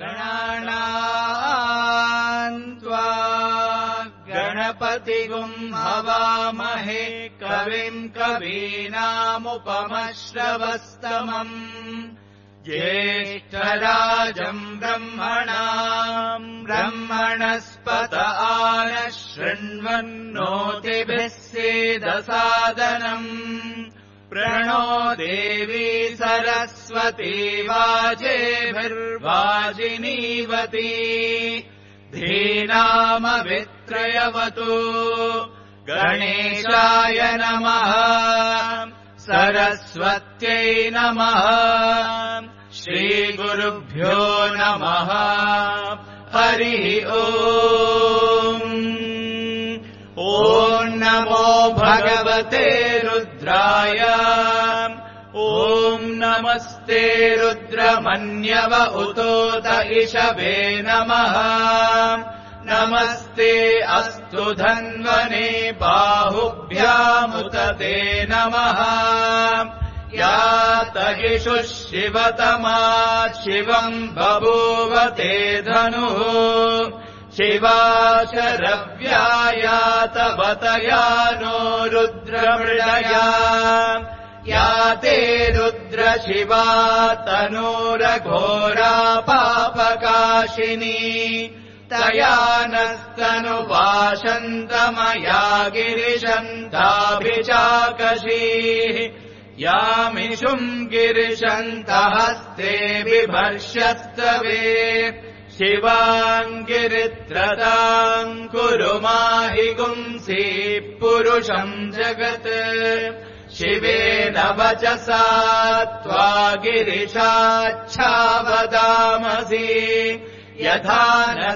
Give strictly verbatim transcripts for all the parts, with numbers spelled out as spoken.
गणानाम् त्वा गणपतिगुम् हवामहे कविम् कवीनामुपमश्रवस्तमम् ज्येष्ठराजम् ब्रह्मणाम् ब्रह्मणस्पत आनः शृण्वन्नोतिभिः सीदसादनम् प्रणो देवी सरस्वती वाजेभिर्वाजिनीवती धीनामभित्रयवतु गणेशाय नमः सरस्वत्यै नमः श्रीगुरुभ्यो नमः हरिः ओम् ॐ नमो भगवते रुद्राय ॐ नमस्ते रुद्रमन्यव उतोत इषवे नमः नमस्ते अस्तु धन्वने बाहुभ्यामुत ते नमः या तगिषुः शिवतमा शिवम् बभूव ते धनुः शिवा शरव्याया तवतया नो रुद्रमृडया या ते रुद्र शिवा तनूरघोरा पापकाशिनी तया नस्तनुपाशन्तमया गिरिशन्ताभिचाकशीः यामिषुम् गिरिशन्तहस्ते बिभर्ष्यस्तवे शिवाङ्गिरित्रताम् कुरु माहि गुंसि पुरुषम् जगत् शिवेन वचसा त्वा गिरिशाच्छावदामसि यथा नः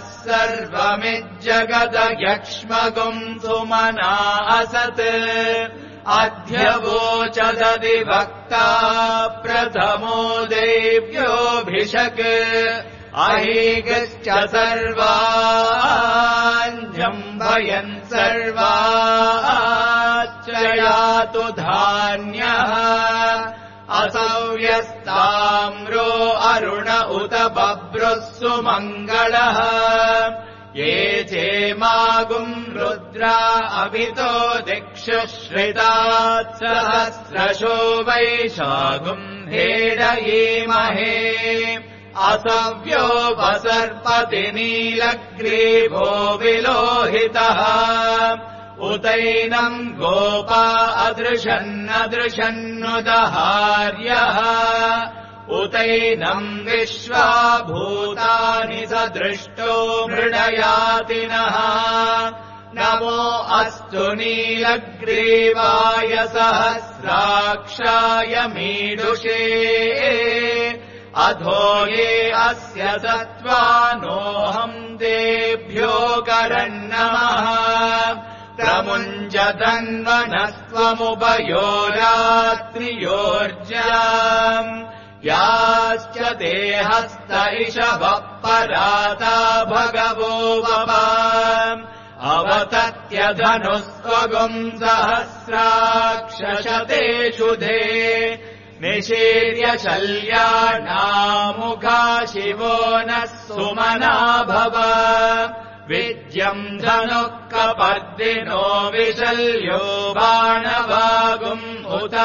सर्वमिज्जगदयक्ष्मगुम् सुमना असत् अध्यवोचदधिवक्ता प्रथमो देव्योऽभिषक् अहीगश्च सर्वाञ्जम्भयन् सर्वाश्च यातु धान्यः असव्यस्ताम्रो अरुण उत बभ्रुः सुमङ्गलः ये चेमागुम् रुद्रा अभितो दिक्षु श्रितात् सहस्रशो वैशागुम् हेडयीमहे असव्यो वसर्पति नीलग्रीवो विलोहितः उतैनम् गोपा अदृशन्नदृशन्नुदहार्यः उतैनम् विश्वा भूतानि सदृष्टो मृडयातिनः नमो अस्तु नीलग्रीवाय सहस्राक्षाय मीडुषे अधो ये अस्य सत्त्वानोऽहम् तेभ्यो करन्नमः प्रमुञ्जतन्वनस्त्वमुभयोरात्रियोर्जाम् याश्च ते हस्त इषवः पराता भगवो वपा अवतत्यधनुस्त्वगुम् सहस्राक्षशतेषु धे निशीर्य शल्यानामुखा शिवो नः सुमना भव विद्यम् धनुः कपर्दिनो विशल्यो बाणवागुम् उत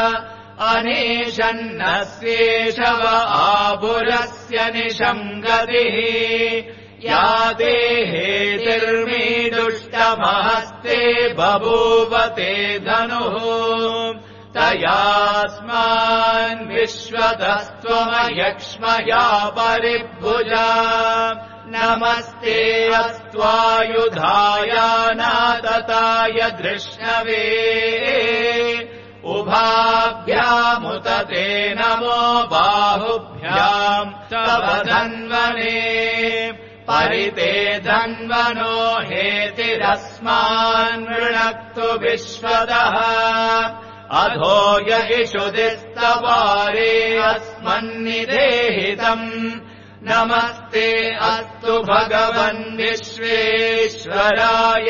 अनेशन्नस्येषव आभुरस्य निशम् गतिः या देहेतिर्मीदुष्टमहस्ते बभूव ते धनुः तयास्मान् विश्वतस्त्वमयक्ष्मया परिभुजा नमस्ते अस्त्वायुधाय नातताय धृष्णवे उभाभ्यामुत ते नमो बाहुभ्याम् तव धन्वने परिते धन्वनो हेतिरस्मान् नृणक्तु विश्वतः अधो य इषुदिस्तवारे अस्मन्निदेहितम् नमस्ते अस्तु भगवन् विश्वेश्वराय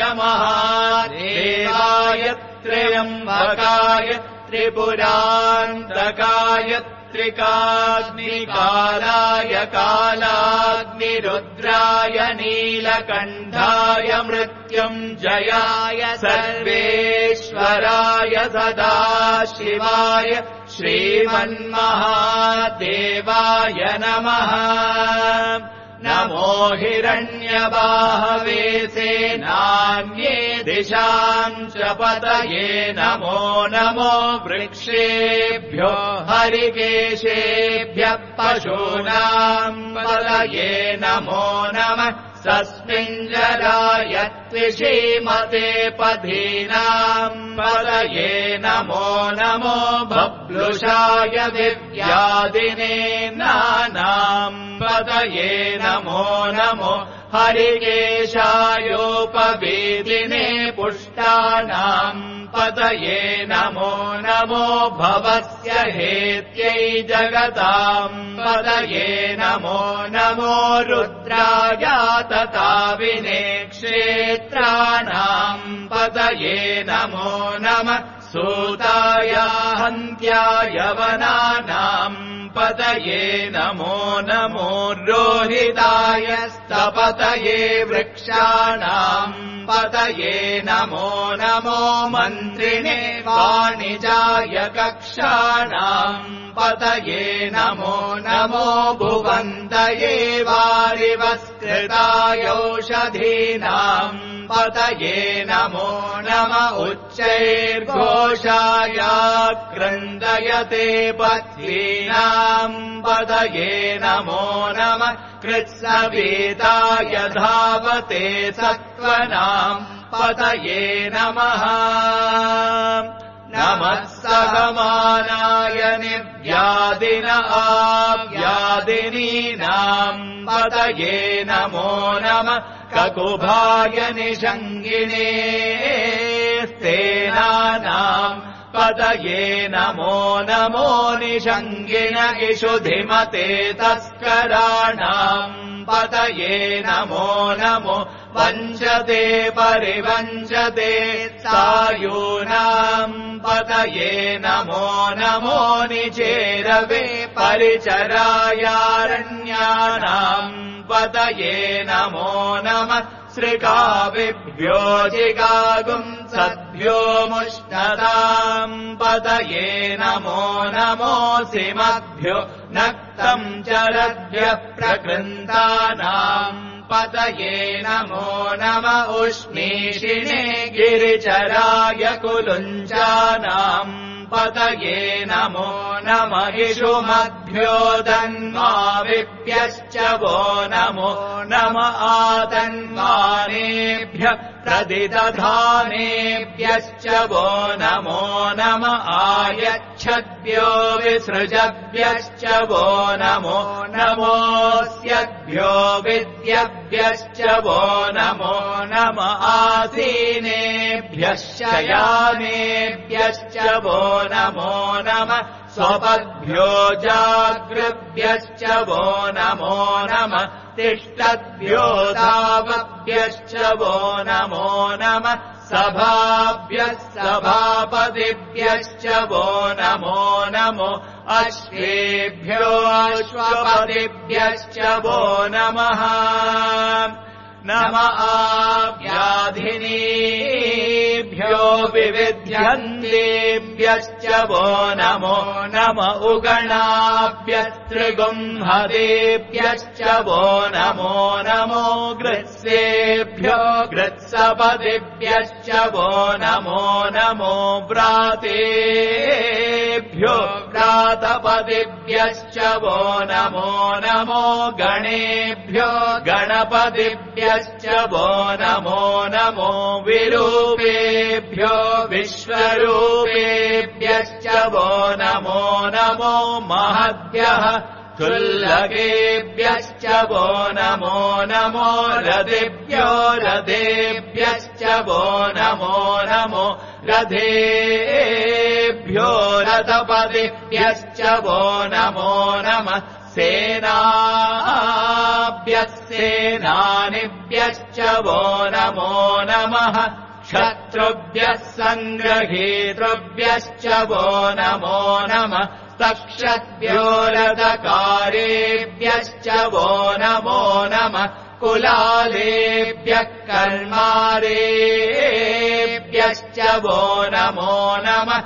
महादेवाय त्र्यम्बकाय त्रिपुरान्तकाय त्रिकाग्निकालाय कालाग्निरुद्राय नीलकण्ठाय मृत्युञ्जयाय सर्वेश्वराय सदाशिवाय श्रीमन्महादेवाय नमः। नमो हिरण्यबाहवे सेनान्ये दिशां च पतये नमो नमो वृक्षेभ्यो हरिकेशेभ्यः पशूनां पतये नमो नमः। सस्मिञ्जराय त्विषीमते पथीनाम् पतये नमो नमो बभ्लुषाय दिव्यादिने नानाम् पतये नमो नमो हरिकेशायोपवेदिने पुष्टानाम् पतये नमो नमो भवस्य हेत्यै जगताम् पतये नमो नमो रुद्राय तताविने क्षेत्राणाम् पतये नमो नमः। सूताय हन्त्याय वनानाम् पतये नमो नमो रोहिताय स्तपतये वृक्षाणाम् पतये नमो नमो मन्त्रिणे वाणिजाय कक्षाणाम् पतये नमो नमो भुवन्तये वारिवस्कृतायौषधीनाम् पतये नमो नम उच्चैर्घोषाय क्रन्दयते पथ्वीनाम् पतये नमो नमः। कृत्स्नवेदाय धावते सत्त्वनाम् पतये नमः। नमः सहमानाय निर्व्यादिन आव्यादिनीनाम् पतये नमो नमः। ककुभाय निषङ्गिने स्तेनानाम् पतये नमो नमो निषङ्गिन इषुधिमते तस्कराणाम् पतये नमो नमो वञ्चते परिवञ्चते सायूनाम् पतये नमो नमो निचेरवे परिचरायारण्यानाम् पतये नमो नमः। श्रिकाविभ्यो जिगागुम् सद्भ्यो मुष्णताम् पतये नमो नमो सिमद्भ्यो नक्तम् चरद्भ्यः प्रकृन्तानाम् पतये नमो नम उष्णीषिणे गिरिचराय कुलुञ्चानाम् पतये नमो नम इषुमद्भ्यो दन्माविभ्यश्च वो नमो नम आदन्मानेभ्यः प्रदिदधानेभ्यश्च वो नमो नम आयच्छद्भ्यो विसृजभ्यश्च वो नमो नमोऽस्यद्भ्यो विद्यभ्यश्च वो नमो नम आसीनेभ्यः शयानेभ्यश्च वो नमो नमः। स्वपद्भ्यो जागृभ्यश्च वो नमो नमः। तिष्ठद्भ्यो धावभ्यश्च वो नमो नमः। सभाभ्यः सभापतिभ्यश्च वो नमो नमो अश्वेभ्यो अश्वपतिभ्यश्च वो नमः। नम आव्याधिनीभ्यो विविध्यन्तेभ्यश्च वो नमो नम उगणाभ्यस्त्रिगुंहदेभ्यश्च वो नमो नमो गृत्सेभ्यो गृत्सपदिभ्यश्च वो नमो नमो व्रातेभ्यो व्रातपदिभ्यश्च वो नमो नमो गणेभ्यो गणपतिभ्यश्च वो नमो नमो विरूपेभ्यो विश्वरूपेभ्यश्च वो नमो नमो महद्भ्यः क्षुल्लकेभ्यश्च वो नमो नमो रथेभ्यो रथेभ्यश्च वो नमो नमो रथेभ्यो रथपतिभ्यश्च वो नमो नमः। सेनाभ्यः सेनानिभ्यश्च वो नमो नमः। क्षत्र शत्रुभ्यः सङ्ग्रहीतृभ्यश्च वो नमो नमः तक्षद्भ्यो रथकारेभ्यश्च वो नमो नमः कुलालेभ्यः कर्मारेभ्यश्च वो नमो नमः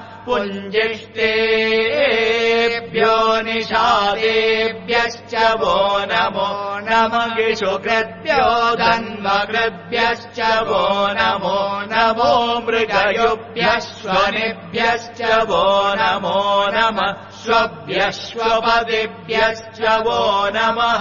पुञ्जिष्टेभ्यो निषादेभ्यश्च वो नमो नमः गिषुकृभ्यो धन्वकृभ्यश्च वो नमो नमो मृगयुभ्यश्वनिभ्यश्च वो नमो नमः श्वभ्यश्वपदिभ्यश्च वो नमः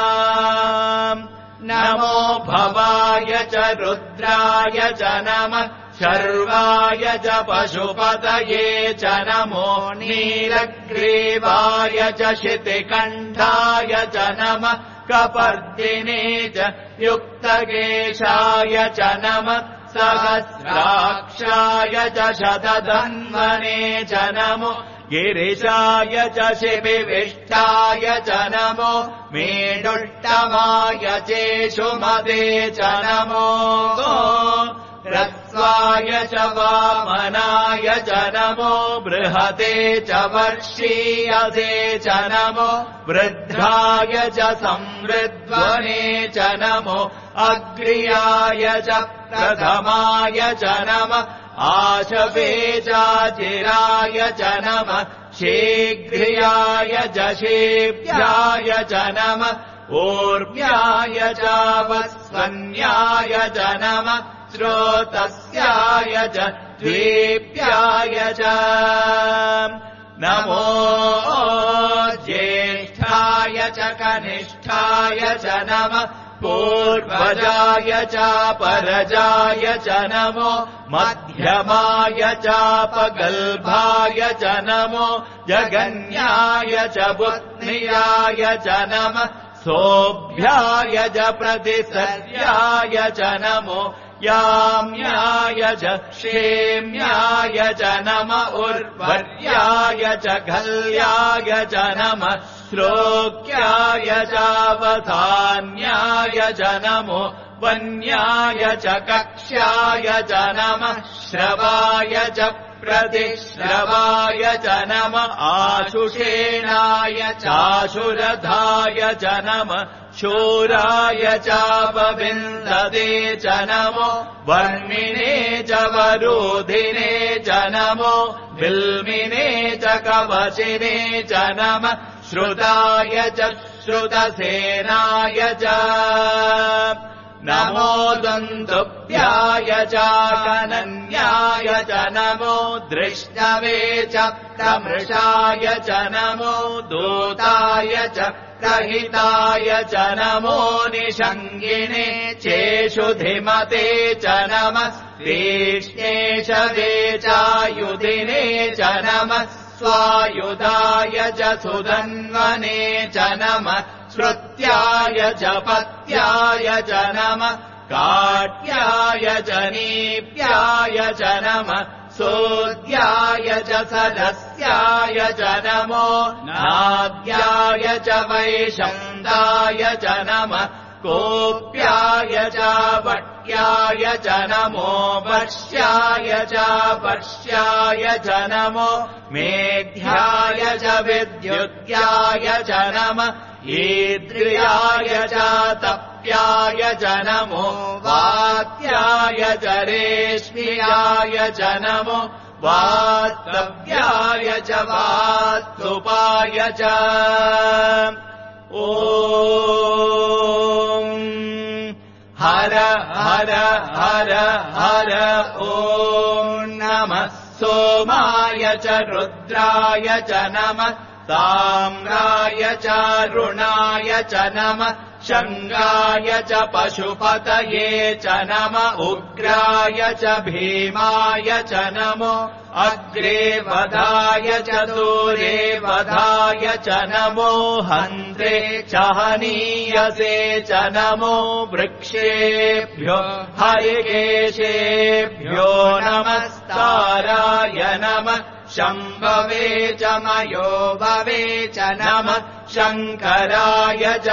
नमो भवाय च रुद्राय च नमः शर्वाय च पशुपतये च नमो नीलग्रीवाय च शितिकण्ठाय च नमः कपर्दिने च युक्तकेशाय च नमः सहस्राक्षाय च शतधन्वने च नमो गिरिशाय च शिबिविष्टाय च नमो मेढुष्टमाय चेषुमते च नमो रस्वाय च वामनाय च नमो बृहते च वर्षीयसे च नमो वृद्धाय च संवृद्ध्वने च नमो अग्र्याय च प्रथमाय च नमः आशवे चाचिराय च नमः शीघ्र्याय च शीभ्याय च नमः ऊर्व्याय चावस्वन्याय च नमः श्रोतस्याय च द्वीप्याय च नमो ज्येष्ठाय च कनिष्ठाय च नमः पूर्वजाय चापरजाय च नमो मध्यमाय चापगल्भाय च नमो जगन्याय च बुद्ध्याय च नमः सोऽभ्याय च प्रतिसर्याय च नमो याम्याय च क्षेम्याय च नमः उर्वर्याय च घल्याय च नमः श्लोक्याय चावधान्याय च नमो वन्याय च कक्ष्याय च नमः श्रवाय च प्रतिश्रवाय च नमः आशुषेणाय चाशुरधाय च नमः शूराय चापविन्दते च नमो वर्मिणे च वरोधिने च नमो बिल्मिने च कवचिने च नमः श्रुताय च श्रुतसेनाय च नमो दन्तुभ्याय चाकनन्याय च नमो दृष्टवे च प्रमृषाय च नमो दूताय च प्रहिताय च नमो निषङ्गिणे चेषुधिमते च नमः तीक्ष्णेशवे चायुधिने च नमः स्वायुधाय च सुधन्वने च नमः श्रुत्याय च पत्याय च नमः काट्याय च नीप्याय च नमः सोद्याय च सदस्याय च नमो नाद्याय च वैशन्दाय च नमः कोप्याय च वट्याय च नमो वर्ष्याय च वर्ष्याय च नमो मेध्याय च विद्युत्याय च नमः ईद्रियाय च तप्याय च नमो वात्याय च रेश्म्याय च नमो वात्तव्याय च वात्तुपाय च ॐ हर हर हर हर ॐ नमः सोमाय च रुद्राय च नमः ताम्राय च रुणाय च नमः शङ्गाय च पशुपतये च नमः उग्राय च भीमाय च नमो अग्रे वधाय च दूरे वधाय च नमो हन्त्रे च हनीयसे च नमो वृक्षेभ्यो हरिकेशेभ्यो नमस्ताराय नमः शम्भवे च मयो भवे च नमः शङ्कराय च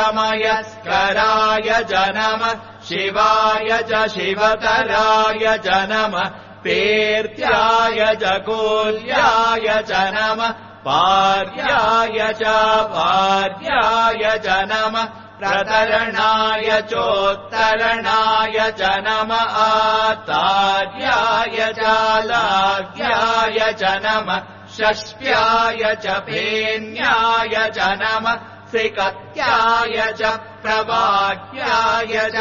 मयस्कराय च नमः शिवाय च शिवतराय च नमः पेर्त्याय च कूल्याय च नमः पार्याय च पार्याय च नमः प्रतरणाय चोत्तरणाय च नमः आतार्याय च लाग्याय च नमः षष्ट्याय च फेन्याय च नमः सिकत्याय च प्रवाह्याय च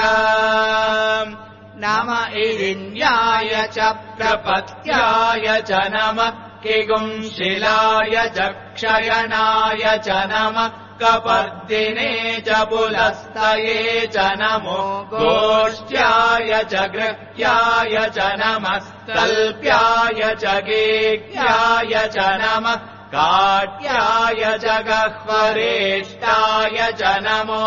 नम इरिण्याय च प्रपत्याय च नमः किगुंशिलाय च क्षयणाय च नमः कपर्दिने च पुलस्तये च नमो गोष्ट्याय च गृह्याय च नमः कल्प्याय च गेह्याय च नमः काट्याय च गह्वरेष्टाय च नमो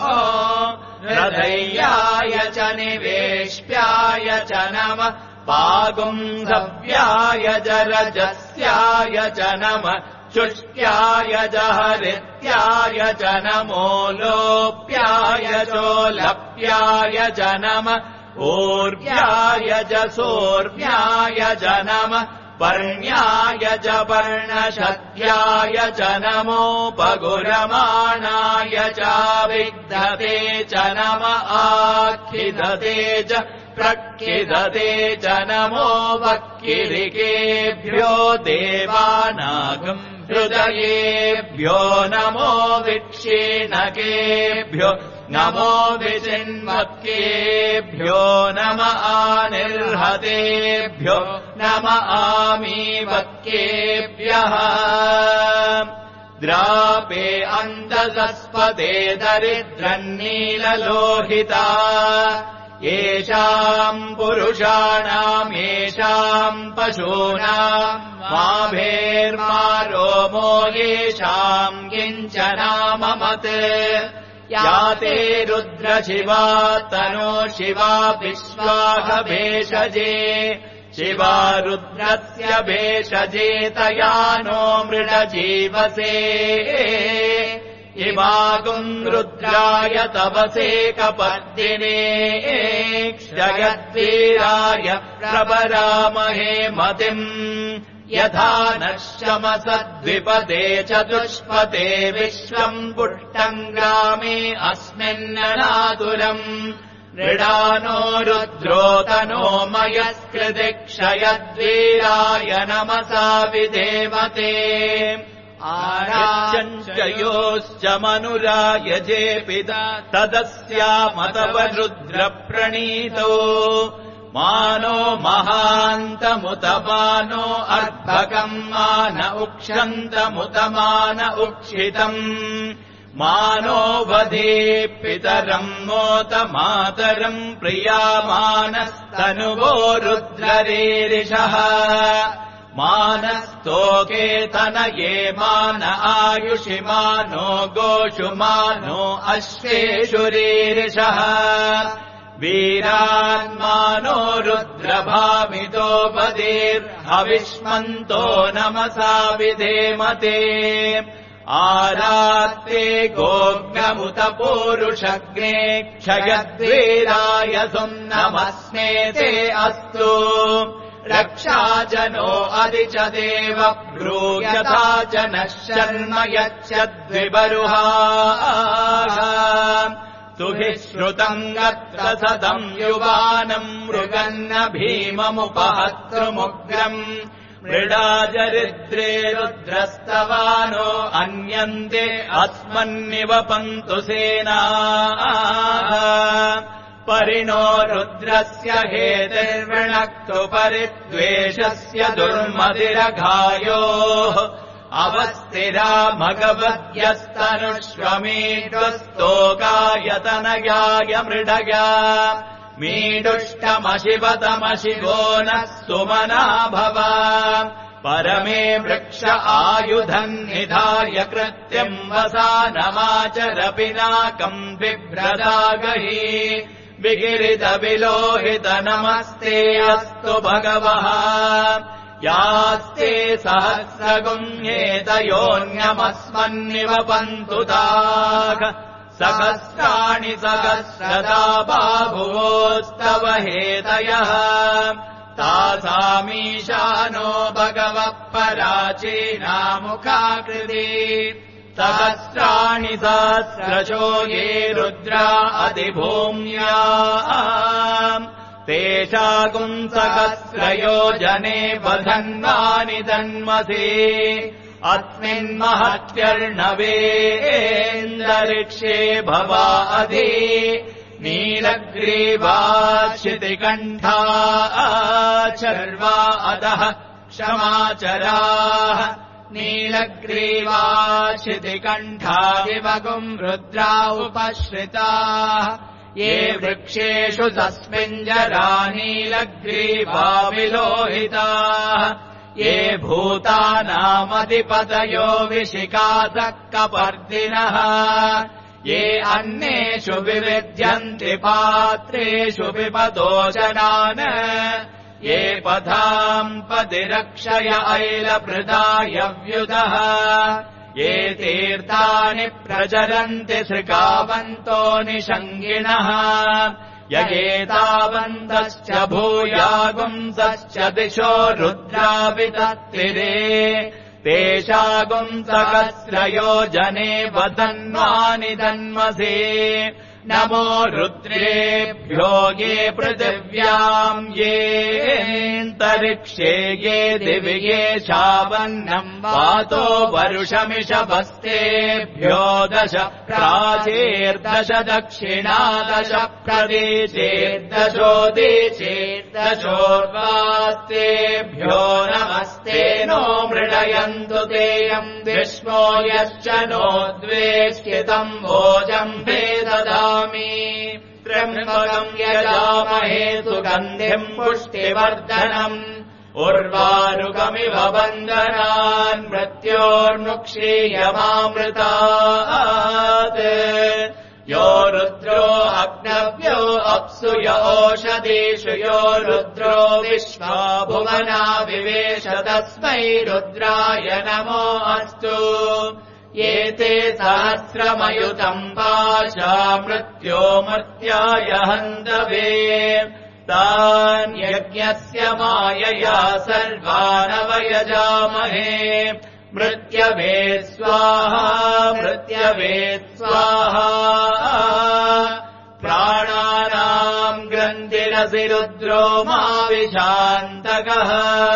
हृदयाय च निवेश्याय च नमः पागुंधव्याय च रजस्याय च नमः शुष्ट्याय च हरित्याय च नमो लोप्याय चोलप्याय च नमः ऊर्व्याय च सोर्व्याय च नमः पर्ण्याय च पर्णशद्याय च नमोपगुरमाणाय च विद्धते च नमः आखिदते च प्रक्षिदते च नमो वक्किरिकेभ्यो देवानागम् हृदयेभ्यो नमो विक्षीणकेभ्यो नमो विचिन्वक्केभ्यो नम आनिर्हतेभ्यो नम आमीवक्केभ्यः द्रापे अन्तसस्पते दरिद्रन्नीललोहिता येषाम् पुरुषाणाम् येषाम् पशूनाम् माभेर्मा रोमो येषाम् किञ्चनाममत् याते रुद्रशिवा तनो शिवा विश्वाह भेषजे शिवा रुद्रस्य भेषजे तया नो मृडजीवसे इमागुम् रुद्राय तवसे कपर्दिने क्षयद्वीराय प्रवरामहे मतिम् यथा नश्यमसद्विपदे चतुष्पदे विश्वम् पुष्टम् ग्रामे अस्मिन्ननातुरम् मृडानो रुद्रोतनो मयस्कृति क्षयद्वीराय नमसा विधेमते आरायश्च योश्च मनुरायजे पिता तदस्यामतवरुद्रप्रणीतो मानो महान्तमुत मानो अर्भकम् मान उक्षन्तमुत मान उक्षितम् मानो वधे पितरम् मोत मातरम् प्रियामानस्तनुवो रुद्ररेरिषः मानस्तोके तनये मान आयुषि मानो गोषु मानो अश्वेषु रीरिषः वीरान्मानो रुद्रभामितोपदीर्हविष्मन्तो नमसा विधेमते आरात्ते गोग्नमुत पूरुषग्ने क्षयद्वीराय सुम्नमस्मे ते अस्तु रक्षाजनो अधिच देव ब्रूयथा च नः शर्म यच्छद्विबरुहाः तुहि श्रुतम् गत्र सदम् युवानम् मृगन्न भीममुपहर्तृमुग्रम् मृडाजरिद्रे रुद्रस्तवानो अन्यन्ते अस्मन्निवपन्तु सेनाः परिणो रुद्रस्य हेतिर्वृणक्तु परिद्वेषस्य दुर्मदिरघायोः अवस्थिरा मघवद्यस्तनुष्वमीढ्वस्तोकायतनयाय मृडया मीडुष्टमशिवतमशिवो नः सुमना भव परमे वृक्ष आयुधम् निधाय कृत्यम् वसानमाचर पिनाकम् बिभ्रदागहि विगिरितविलोहित नमस्ते अस्तु भगवः यास्ते सहस्रगुण्येतयोऽन्यमस्मन्निवपन्तु ताः सहस्राणि सहस्रदा बाहुवोस्तव हेतयः तासामीशानो भगवः पराचीनामुखाकृति सहस्राणि सहस्रशो ये रुद्रा अधिभूम्या तेषागुम् सहस्रयोजने वधन्वानि धन्मसे अस्मिन्महत्यर्णवेन्दरिक्षे भवा अधि नीलग्रीवा शितिकण्ठा चर्वा अधः क्षमाचराः नीलग्रीवा शितिकण्ठा विवगुम् रुद्रा उपश्रिताः ये वृक्षेषु तस्मिञ्जरा नीलग्रीवा विलोहिताः ये भूतानामधिपतयो विशिखासः कपर्दिनः ये अन्नेषु विविध्यन्ति पात्रेषु विपदोचनान् ये पदाम् पदिरक्षय ऐलभृदायव्युदः ये तीर्थानि प्रचरन्ति सृगावन्तो निषङ्गिणः यगेतावन्तश्च भूयागुंसश्च दिशो रुद्रावितत्तिरे तेषागुम् सहस्रयोजने वधन्वानि धन्मसे नमो रुद्रेभ्यो ये पृथिव्याम् येऽन्तरिक्षे ये दिवि ये शावन्नम् वातो वरुषमिषभस्तेभ्यो दश प्राचीर्दश दक्षिणा दश प्रदेशेर्दशोदीचेर्दशोर्वास्तेभ्यो नमस्ते नो मृडयन्तु तेयम् विष्णो यश्च नो द्वेष्यतम् भोजम् वेददामि त्र्यम्बकम् यजामहे सुगन्धिम् पुष्टिवर्धनम् उर्वारुकमिव बन्धनान् मृत्योर्मुक्षीयमामृतात् यो रुद्रो अग्नव्यो अप्सु य ओषधीषु यो रुद्रो विश्वा भुवना विवेश तस्मै रुद्राय नमो अस्तु ये ते सहस्रमयुतम् पाशा मृत्यो मर्त्याय हन्तवे तान् यज्ञस्य मायया सर्वानवयजामहे मृत्यवे स्वाहा मृत्यवे स्वाहा प्राणानाम् ग्रन्थिरसि रुद्रो मा विशान्तकः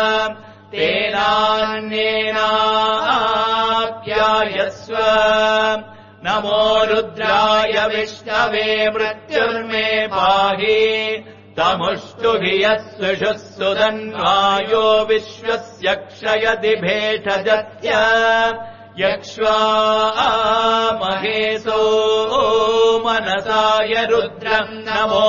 तेनान्येनाप्यायस्व नमो रुद्राय विष्णवे मृत्युर्मे पाहि तमुष्टुभि यस्विषुः सुधन्वायो विश्वस्य क्षयति भेषजत्य यक्ष्वा महेशो मनसाय रुद्रम् नमो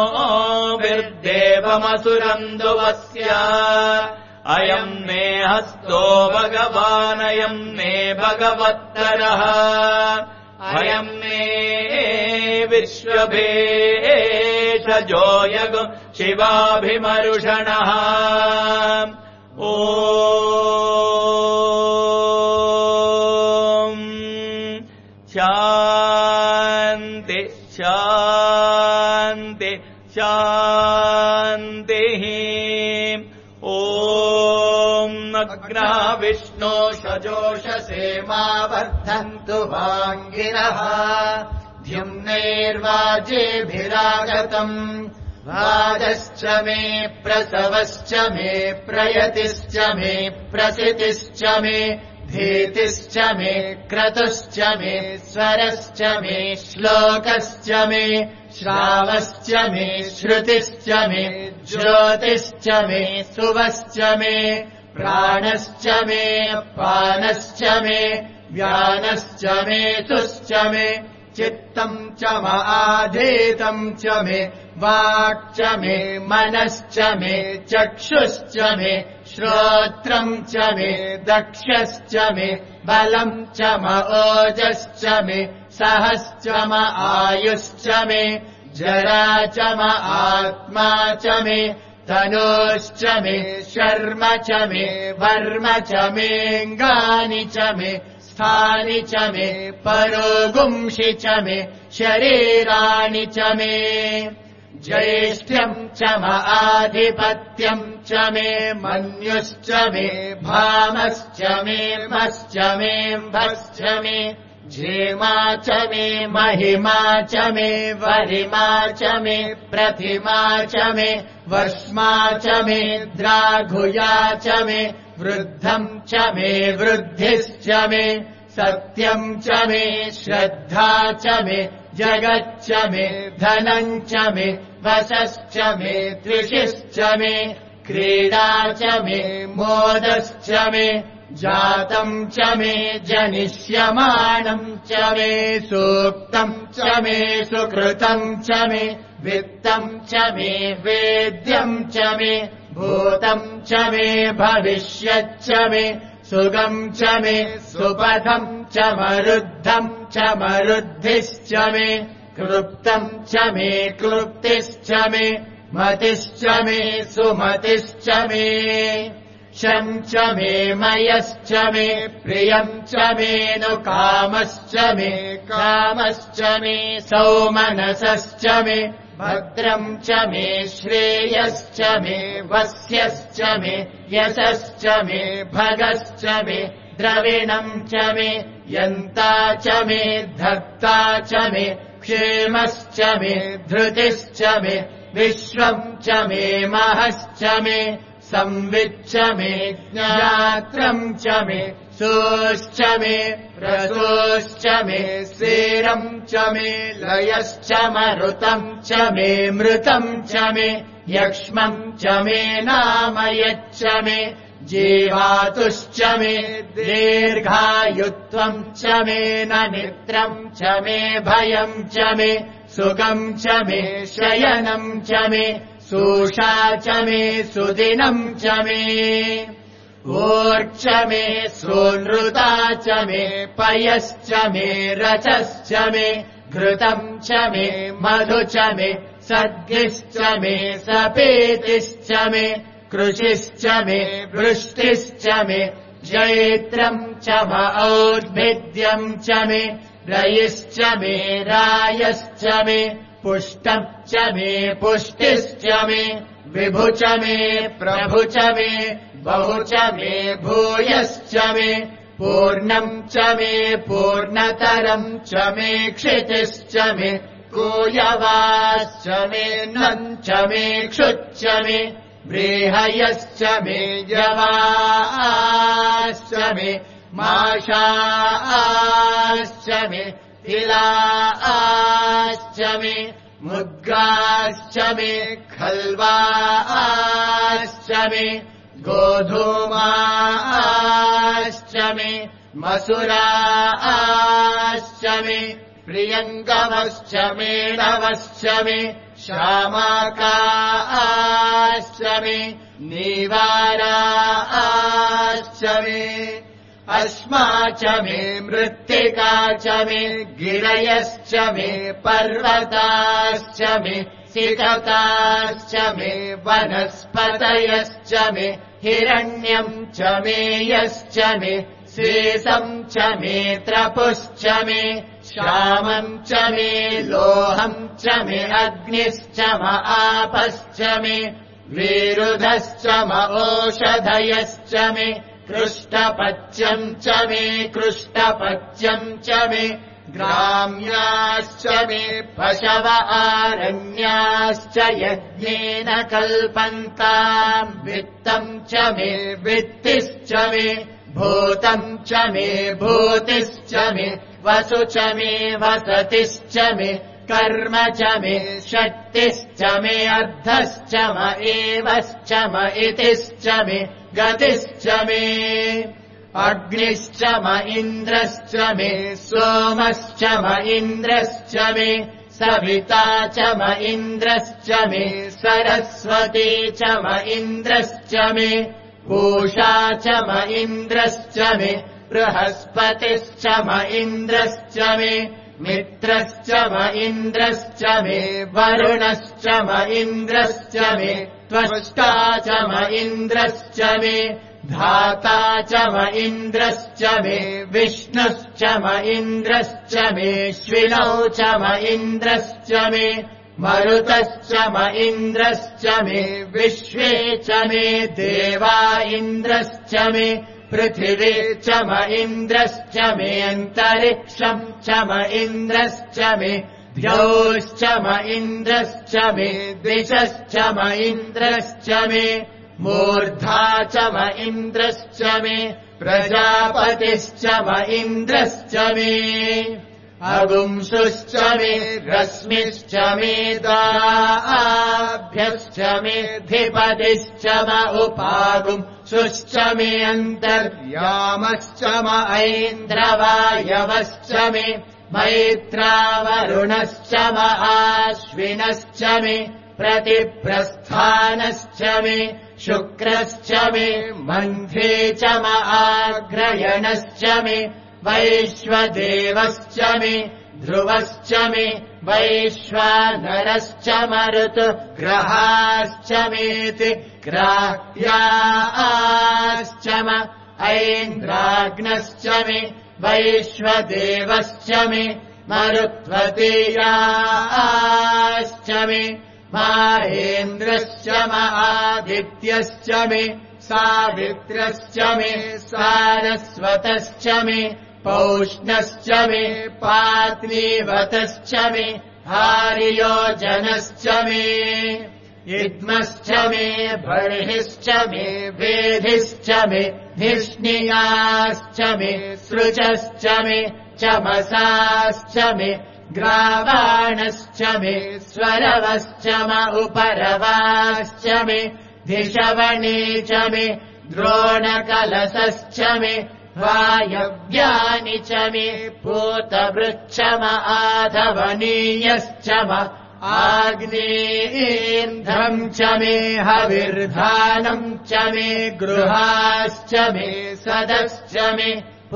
विर्देवमसुरम् दुवस्य अयम् मे हस्तो भगवानयम् मे भगवत्तरः अयम् मे विश्वभेषजो यगु शिवाभिमरुषणः ॐ शान्ति शान्ति शान्तिः अग्ना विष्णो शजोषसे मा वर्धन्तु वाङ्गिनः द्युम्नैर्वाजेभिरागतम् वाजश्च मे प्रसवश्च मे प्रयतिश्च मे प्रसितिश्च मे भीतिश्च मे क्रतुश्च मे स्वरश्च मे श्लोकश्च मे श्रावश्च मे श्रुतिश्च मे ज्योतिश्च मे सुवश्च मे प्राणश्च मे पानश्च मे व्यानश्च मे तुश्च मे चित्तम् च माधीतम् च मे वाक् च मे मनश्च मे चक्षुश्च मे श्रोत्रम् च मे दक्षश्च मे बलम् च म ओजश्च मे सहश्च म आयुश्च मे जरा च म आत्मा च मे तनोश्च मे शर्म च मे वर्म च मेऽङ्गानि च मे स्थानि च मे परोगुंषि च मे शरीराणि च मे ज्येष्ठ्यम् च म आधिपत्यम् च मे मन्युश्च मे भामश्च मे मश्च मे भश्च मे झेमा च मे महिमा च मे वरिमा च मे प्रतिमा च मे वर्ष्मा च मे द्राघुया च मे वृद्धम् च मे वृद्धिश्च मे सत्यम् च मे श्रद्धा च मे जगच्च मे धनम् च मे वशश्च मे त्रिषिश्च मे क्रीडा च मे मोदश्च मे जातम् च मे जनिष्यमाणम् च मे सूक्तम् च मे सुकृतम् च मे वित्तम् च मे वेद्यम् च मे भूतम् च मे भविष्यच्च मे सुगम् च मे सुपथम् च मरुद्धम् च मरुद्धिश्च मे क्लृप्तम् च मे क्लृप्तिश्च मे मतिश्च मे सुमतिश्च मे शम् च मे मयश्च मे प्रियम् च मे नु कामश्च मे कामश्च मे सौमनसश्च मे भद्रम् च मे श्रेयश्च मे वस्यश्च मे यशश्च मे भगश्च मे द्रविणम् च मे यन्ता च मे धत्ता च मे क्षेमश्च मे धृतिश्च मे विश्वम् च मे महश्च मे संविच्च मे ज्ञात्रम् च मे सोश्च मे रसोश्च मे सेरम् च मे लयश्च मरुतम् च मे मृतम् च मे यक्ष्मम् च मे नामयच्च मे जीवातुश्च मे दीर्घायुत्वम् च मे न निद्रम् च मे भयम् च मे सुखम् च मे शयनम् च मे सूषा च मे सुदिनम् च मे ऊर्च मे सोनृता च मे पयश्च मे रचश्च मे घृतम् च मे मधु च मे सद्भिश्च मे सपेतिश्च मे कृषिश्च मे वृष्टिश्च मे जैत्रम् च म और्भिद्यम् च मे रयिश्च मे रायश्च मे पुष्टम् च मे पुष्टिश्च मे विभु च मे प्रभु च मे बहु च मे भूयश्च मे पूर्णम् च मे पूर्णतरम् च मे क्षितिश्च मे कूयवाश्च मे नम् च मे क्षुच्च मे बृहयश्च मे यवाश्च मे माशाश्च मे तिलाश्च मे मुद्गाश्च मे खल्वाश्च मे गोधूमाश्च मे मसुराश्च मे प्रियङ्गमश्च मे नवश्च मे श्यामाकाश्च मे नीवाराश्च मे अस्मा च मे मृत्तिका च मे गिरयश्च मे पर्वताश्च मे सिकताश्च मे वनस्पतयश्च मे हिरण्यम् च मे यश्च मे शेषम् च मे त्रपुश्च मे श्यामम् च मे लोहम् च मे अग्निश्च म आपश्च मे विरुधश्च म ओषधयश्च मे कृष्टपच्यम् च मे कृष्टपच्यम् च मे ग्राम्याश्च मे पशव आरण्याश्च यज्ञेन कल्पन्ताम् वित्तम् च मे वित्तिश्च मे भूतम् च मे भूतिश्च मे वसु च मे वसतिश्च मे कर्म च मे शक्तिश्च मे अर्धश्च म एवश्च म इतिश्च मे गतिश्च मे अग्निश्च म इन्द्रश्च मे सोमश्च म इन्द्रश्च मे सविता च म इन्द्रश्च मे सरस्वती च म इन्द्रश्च मे पूषा च म इन्द्रश्च मे बृहस्पतिश्च म इन्द्रश्च मे मित्रश्च म इन्द्रश्च मे वरुणश्च म इन्द्रश्च मे त्वष्टा च म इन्द्रश्च मे धाता च म इन्द्रश्च मे विष्णुश्च म इन्द्रश्च मे श्विनौ च म इन्द्रश्च मे मरुतश्च म इन्द्रश्च मे विश्वे च मे देवा इन्द्रश्च मे पृथिवी च म इन्द्रश्च मे अन्तरिक्षम् च म इन्द्रश्च मे द्यौश्च म इन्द्रश्च मे दिशश्च म इन्द्रश्च मे मूर्धा च म इन्द्रश्च मे प्रजापतिश्च म इन्द्रश्च मे अगुंसुश्च मे रश्मिश्च मे दाभ्यश्च मे धिपतिश्च म उपागुंसुश्च मे अन्तर्यामश्च म ऐन्द्रवायवश्च मे मैत्रावरुणश्च म आश्विनश्च मे प्रतिप्रस्थानश्च मे शुक्रश्च मे मन्थे च म आग्रयणश्च मे वैश्वदेवश्च मे ध्रुवश्च मे वैश्वानरश्च मरुतु ग्रहाश्च मेति ग्राह्याश्च म ऐन्द्राग्नश्च मे वैश्वदेवश्च मे मरुत्वतीयाश्च मे माहेन्द्रश्च म आदित्यश्च मे सावित्रश्च मे सारस्वतश्च मे पौष्णश्च मे पात्नीवतश्च मे हार्योजनश्च मे इद्मश्च मे बर्हिश्च मे वेधिश्च मे धिष्णियाश्च मे सृजश्च मे चमसाश्च मे ग्रावाणश्च मे स्वरवश्च म उपरवाश्च मे धिषवणे च मे द्रोणकलशश्च मे वायव्यानि च मे पूतवृच्छ म आधवनीयश्च म आग्नेयेन्ध्रम् च मे हविर्धानम् च मे गृहाश्च मे सदश्च मे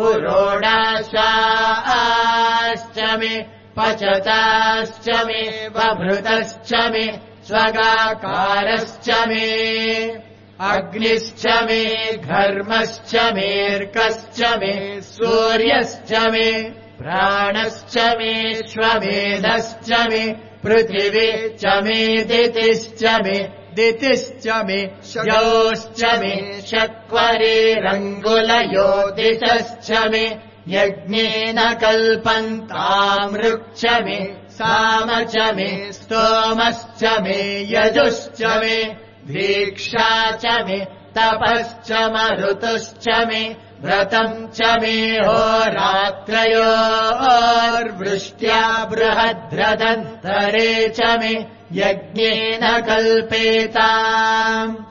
पुरोडाशाश्च मे पचताश्च मे बभृतश्च मे स्वगाकारश्च मे अग्निश्च मे घर्मश्च मेऽर्कश्च मे सूर्यश्च मे प्राणश्च मे श्वमेधश्च मे पृथिवी च मे दितिश्च मे दितिश्च मे यौश्च मे शक्वरेरङ्गुलयोदितश्च मे यज्ञेन कल्पन्तामृक्ष मे साम च मे स्तोमश्च मे यजुश्च मे दीक्षा च मे तपश्च मरुतुश्च मे व्रतम् च मे होरात्रयोर्वृष्ट्या बृहद्रदन्तरे च मे यज्ञेन कल्पेताम्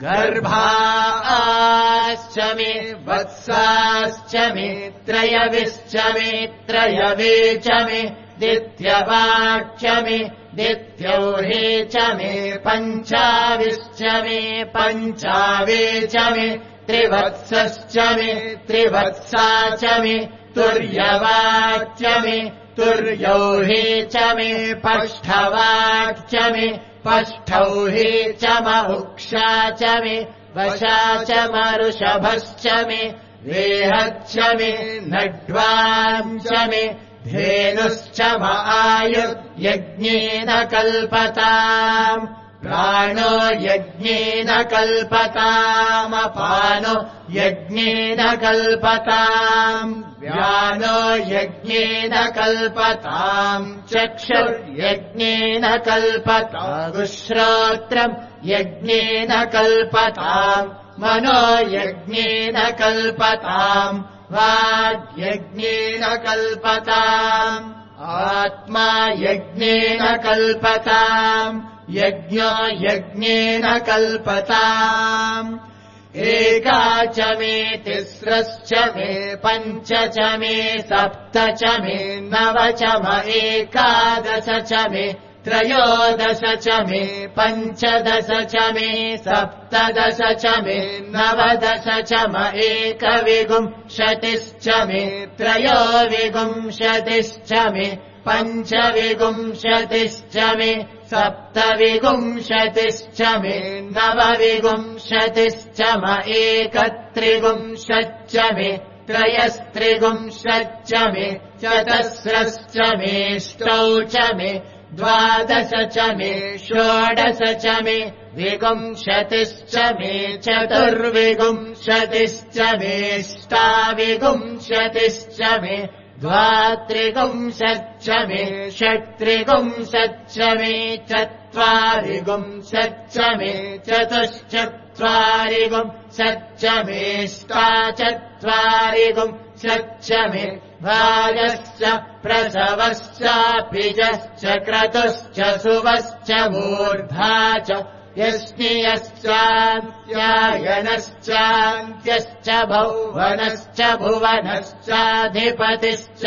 गर्भाश्च मे वत्साश्च मे त्रयविश्च मे त्रयवे च मे दित्यवाक्ष मे दित्यौहे च मे पञ्चाविश्च मे पञ्चावे च मे त्रिवत्सश्च मे त्रिवत्सा च मे तुर्यवाक्ष मे तुर्यौहे च मे पष्ठवाक्ष मे पष्ठौहे च महुक्षा च मे वशा च मरुषभश्च मे वेहच्च मे नड्वाम् च मे धेनुश्च म आयुर्यज्ञेन कल्पताम् प्राणो यज्ञेन कल्पतामपानो यज्ञेन कल्पताम् व्यानो यज्ञेन कल्पताम् चक्षुर्यज्ञेन कल्पताम् श्रोत्रम् यज्ञेन कल्पताम् मनो यज्ञेन कल्पताम् वाग्यज्ञेन कल्पताम् आत्मा यज्ञेन कल्पताम् यज्ञो यज्ञेन कल्पताम् एका च मे तिस्रश्च मे पञ्च च मे सप्त च मे नव च म एकादश च मे त्रयोदश च मे पञ्चदश च मे सप्तदश च मे नवदश च म एकविंशतिश्च मे त्रयोविंशतिश्च मे पञ्चविंशतिश्च मे सप्तविंशतिश्च मे नवविंशतिश्च म एकत्रिंशच्च मे त्रयस्त्रिंशच्च मे चतस्रश्च मेष्टौ च मे द्वादश च मे षोडश च मे विगुंशतिश्च मे चतुर्विगुंशतिश्च मेष्टाविगुंशतिश्च मे द्वात्रिगुंशच्च मे षट्त्रिगुंशच्च मे चत्वारिगुंशच्च मे चतुश्चत्वारिगुंशच्च मेष्टाचत्वारिगुंशच्च मे भागश्च प्रसवश्चापिजश्च क्रतुश्च सुवश्च मूर्धा च यष्णियश्चान्त्यायनश्चान्त्यश्च भुवनश्च भुवनश्चाधिपतिश्च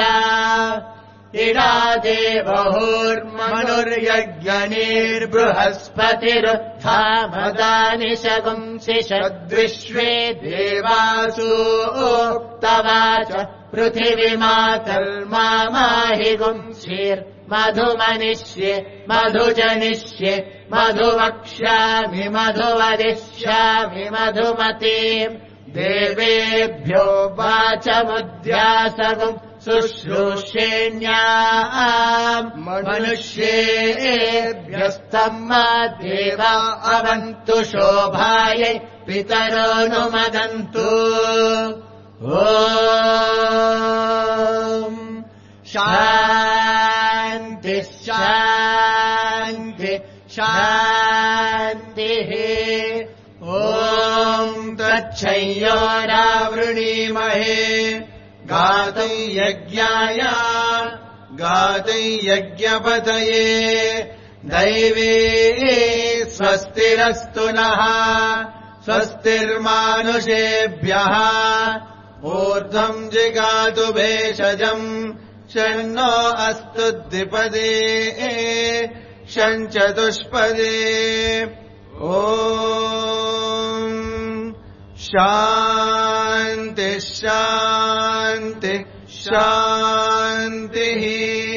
इडादेवहोर्मनुर्यज्ञनिर्बृहस्पतिरुद्धामदानि शगुंसि षद्विश्वे देवासु उक्तवाच पृथिवीमातर्माहि गुंसीर्मधुमनिष्ये मधुजनिष्ये मधुवक्ष्यामि मधुवदिष्यामि मधुमतीम् देवेभ्यो वाचमुद्यासगुम् शुश्रूषेण्याम् मनुष्येभ्यस्तम् मा देवा अवन्तु शोभायै पितरोऽनुमदन्तु ॐ शान्ति शान्ति शान्तिः ॐ तच्छय्योरावृणीमहे गातुं यज्ञाय गातुं यज्ञपतये दैवे स्वस्तिरस्तु नः स्वस्तिर्मानुषेभ्यः ऊर्ध्वम् जिगातु भेषजम् षण्णो अस्तु द्विपदे षण्चतुष्पदे ॐ शान्ति शान्ति शान्तिः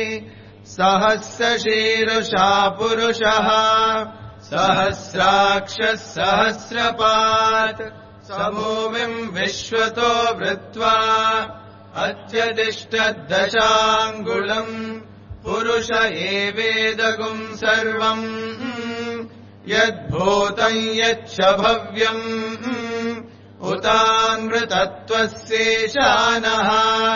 सहस्रशीर्षा पुरुषः सहस्राक्षः सहस्रपात् समूमिम् विश्वतो वृत्वा अत्यदिष्टदशाङ्गुलम् पुरुष एवेदगुम् सर्वम् यद्भूतम् यच्च भव्यम् उतामृतत्वस्येशानः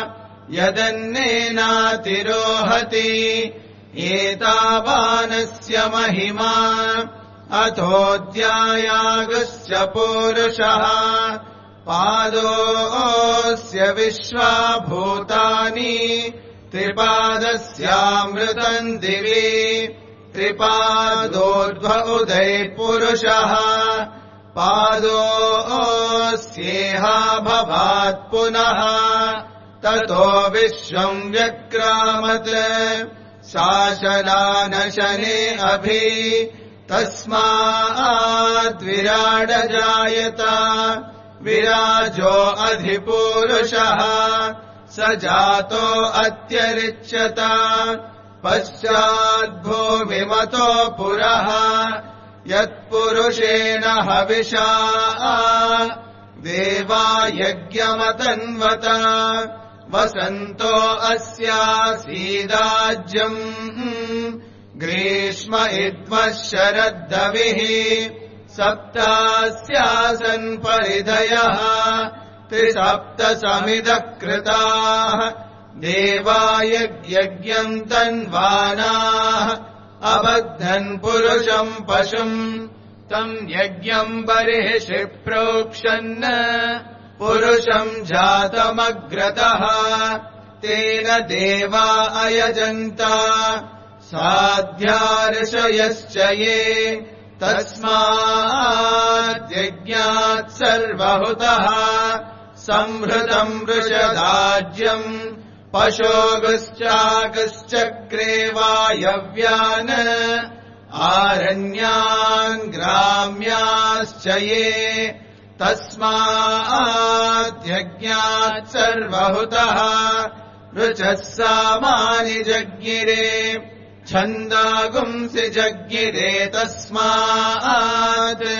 यदन्नेनातिरोहति एतावानस्य महिमा अथोऽध्यायागुश्च पूरुषः पादोऽस्य विश्वाभूतानि त्रिपादस्यामृतम् दिवि त्रिपादोर्ध्व उदयपुरुषः पादोऽस्येहा भवात् पुनः ततो विश्वम् व्यक्रामत् शासनानशने अभि तस्माद्विराडजायत विराजो अधिपूरुषः स जातो अत्यरिच्यत पश्चाद्भूमिमतो पुरः यत्पुरुषेण हविषा देवा यज्ञमतन्वत वसन्तो अस्यासीदाज्यम् ग्रीष्म इद्मः शरद्दविः सप्तास्यासन् परिधयः त्रिसप्तसमिदः कृताः देवा यज्ञम् तन्वानाः अबद्धन् पुरुषम् पशुम् तम् यज्ञम् बर्हिषि प्रोक्षन् पुरुषम् जातमग्रतः तेन देवा अयजन्त साध्यार्षयश्च ये तस्माद्यज्ञात् सर्वहुतः संहृतम् वृषदाज्यम् पशोगश्चागश्चक्रे वायव्यान् आरण्यान् ग्राम्याश्च ये तस्माद्यज्ञात् सर्वहुतः ऋचः सामानि जज्ञिरे छन्दागुंसि जज्ञिरे तस्मात्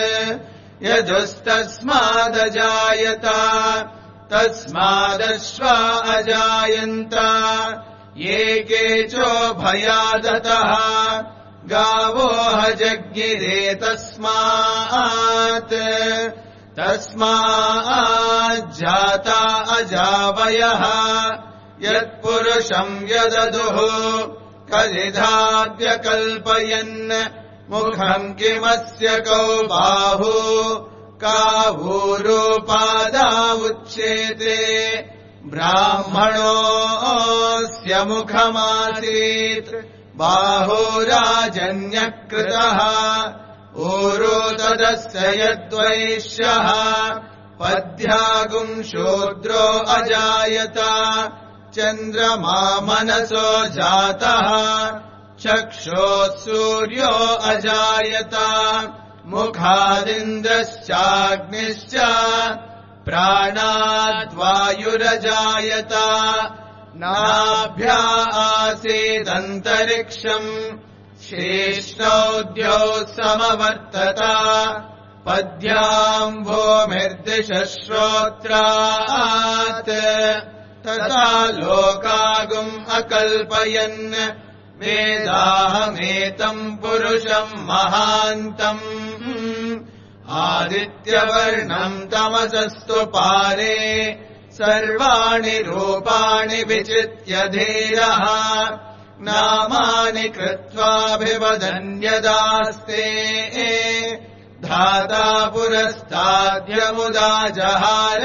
यजुस्तस्मादजायत तस्मादश्वा अजायन्त ये केचो भयादतः गावो हजज्ञिरे तस्मात् तस्माज्जाता अजावयः यत्पुरुषम् यददुः कलिधाव्यकल्पयन् मुखम् किमस्य कौ बाहु कावूरूपादा उच्येते ब्राह्मणोऽस्य मुखमासीत् बाहुराजन्यकृतः ऊरो तदस्य यद्वैश्यः पद्यागुम् शूद्रो अजायत चन्द्रमा मनसो जातः चक्षुः सूर्यो अजायत मुखादिन्द्रश्चाग्निश्च प्राणाद्वायुरजायत नाभ्या आसीदन्तरिक्षम् शेष्णोद्यौ समवर्तत पद्याम् भूमिर्दिशश्रोत्रात् तथा लोकागुम् अकल्पयन् वेदाहमेतम् पुरुषम् महान्तम् आदित्यवर्णम् तमसस्तु पारे सर्वाणि रूपाणि विचित्य धीरः नामानि कृत्वाभिवदन्यदास्ते धाता पुरस्ताद्यमुदा जहार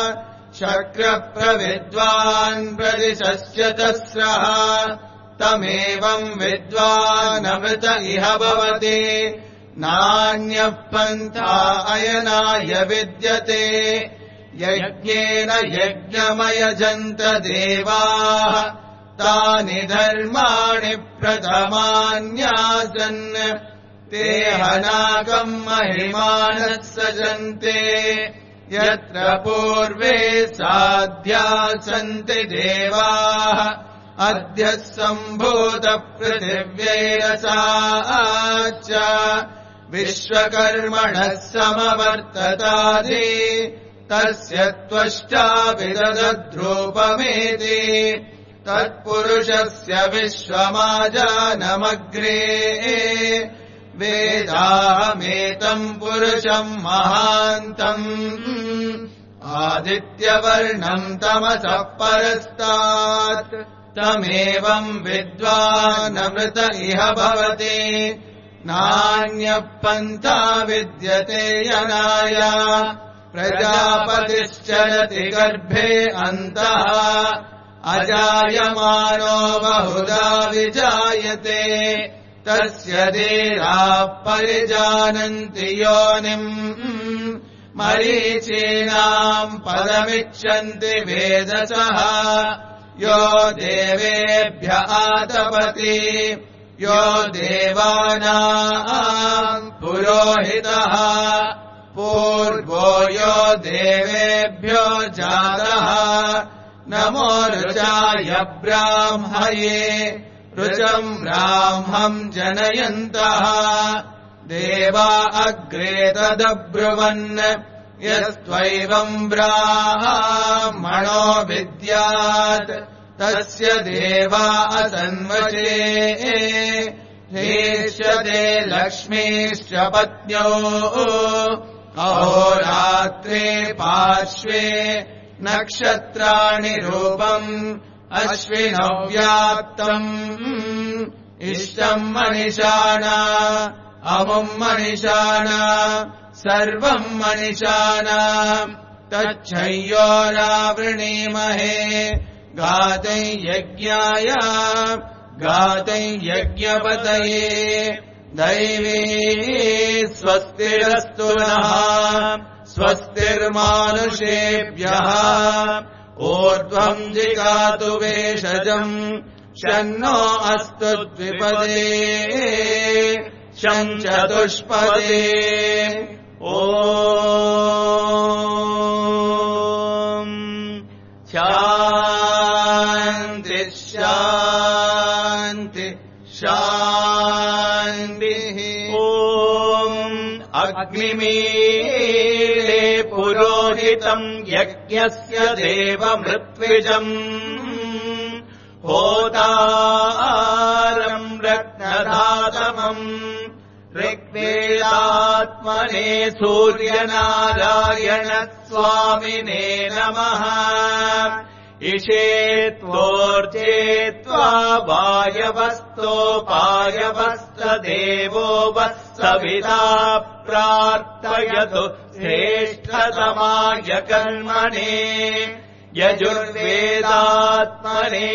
शक्रप्रविद्वान् प्रदिशस्य तस्रः तमेवम् विद्वानमृत इह भवति नान्यः पन्था अयनाय विद्यते यज्ञेन यज्ञमयजन्त देवाः तानि धर्माणि प्रथमान्यासन् ते हनाकम् महिमानः सजन्ते यत्र पूर्वे साध्या सन्ति देवाः अद्य सम्भूतपृथिव्यैरसाच्च विश्वकर्मणः समवर्ततादि तस्य त्वष्टा विदधद्रूपमेति तत्पुरुषस्य विश्वमाजानमग्रे वेदाहमेतम् पुरुषम् महान्तम् आदित्यवर्णम् तमसः परस्तात् तमेवम् विद्वानमृत इह भवति नान्यः पन्था विद्यते यनाय प्रजापतिश्चरति गर्भे अन्तः अजायमानो बहुधा विजायते तस्य धीराः परिजानन्ति योनिम् मरीचीनाम् पदमिच्छन्ति वेदसः यो देवेभ्य आतपति यो देवानाम् पुरोहितः पूर्वो यो देवेभ्यो जातः नमो ऋचाय ब्राह्मये ऋचम् ब्राह्मम् जनयन्तः देवा अग्रे तदब्रुवन् यस्त्वैवम् ब्राह्मणो विद्यात् तस्य देवा असन्वचे हेष्यते लक्ष्मीश्च पत्न्यो अहोरात्रे पार्श्वे नक्षत्राणि रूपम् अश्विनौ व्याप्तम् इष्टम् मनिषाणा अमुम् मनिषाणा सर्वम् मनिषाणा तच्छय्योरावृणीमहे गातै यज्ञाय गातै यज्ञपतये दैवी स्वस्तिरस्तु नः स्वस्तिर्मानुषेभ्यः ऊर्ध्वम् जिगातु वेषजम् शन्नो अस्तु द्विपदे शं चतुष्पदे ॐ शान्ति शान्ति शान्तिः ॐ अग्निमीळे पुरोहितम् यज्ञस्य देवमृत्विजम् होतारम् रत्नधातमम् ऋग्वेदात्मने सूर्यनारायणस्वामिने नमः इषेत्वोर्जेत्वा वायवस्तोपायवस्तदेवो वः सविता प्रार्थयतु श्रेष्ठतमाय कर्मणे यजुर्वेदात्मने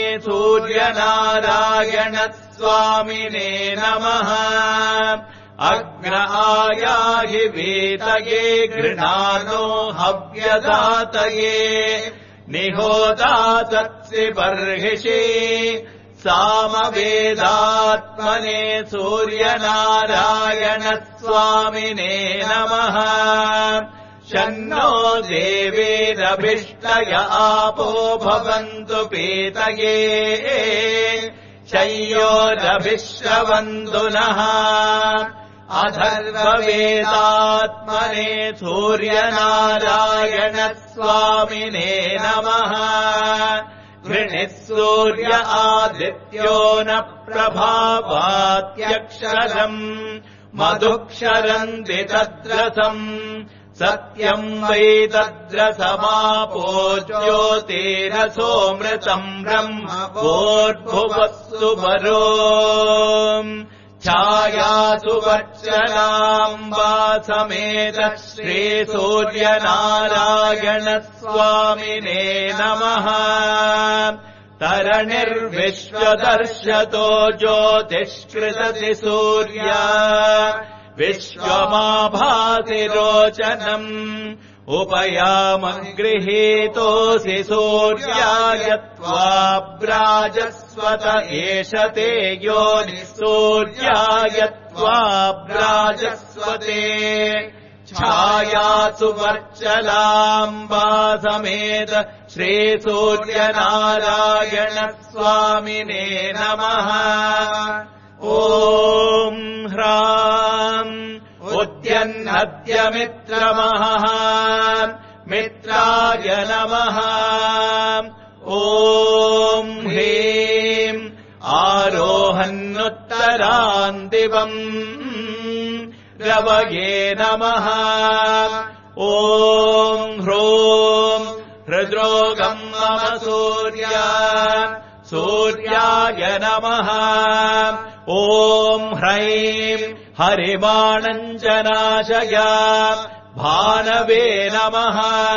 सूर्यनारायणस्वामिने नमः अग्न आयाहि वेतये गृणानो हव्यदातये निहोता तत्सि बर्हिषि सामवेदात्मने सूर्यनारायणस्वामिने नमः शन्नो देवेरभिष्टय आपो भवन्तु पीतये शय्योरभिश्रवन्तु नः अथर्ववेदात्मने सूर्यनारायणस्वामिने नमः वृणिः सूर्य आदित्यो न प्रभावात्यक्षरम् मधुक्षरन्ति तद्रसम् सत्यम् वै तद्रसमापो ज्योतिरसोऽमृतम् ब्रह्म वोर्भुवस्सु वरो छायासु वर्चलाम्बा समेत श्रीसूर्यनारायणस्वामिने नमः तरणिर्विश्वदर्शतो ज्योतिष्कृतति सूर्य विश्वमाभासि रोचनम् उपयामगृहीतोऽसि सूर्याय त्वाब्राजस्वत एष ते योनिः सूर्याय त्वाब्राजस्वते छायासु वर्चलाम्बा समेत श्रीसूर्यनारायणस्वामिने नमः ॐ ह्राम् उद्यन्नद्यमित्रमहः मित्राय नमः ॐ ह्रीम् आरोहन्नुत्तरान्दिवम् रवये नमः ॐ ह्रूम् हृद्रोगम् मम सूर्य सूर्याय नमः ॐ ह्रैम् हरिमाणञ्जनाशय भानवे नमः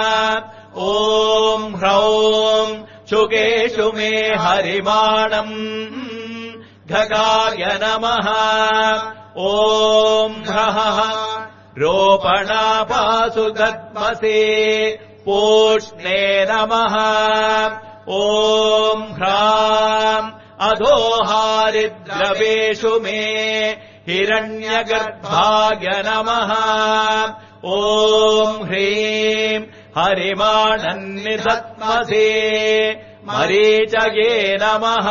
ॐ ह्रौम् शुकेषु मे हरिमाणम् घगाय नमः ॐ ह्रः रोपणापासु दद्मसे पूष्णे नमः ॐ ह्राम् अधोहारिद्रवेषु मे हिरण्यगर्भाय नमः ॐ ह्रीम् हरिमाणन्निधत्मसे मरीचये नमः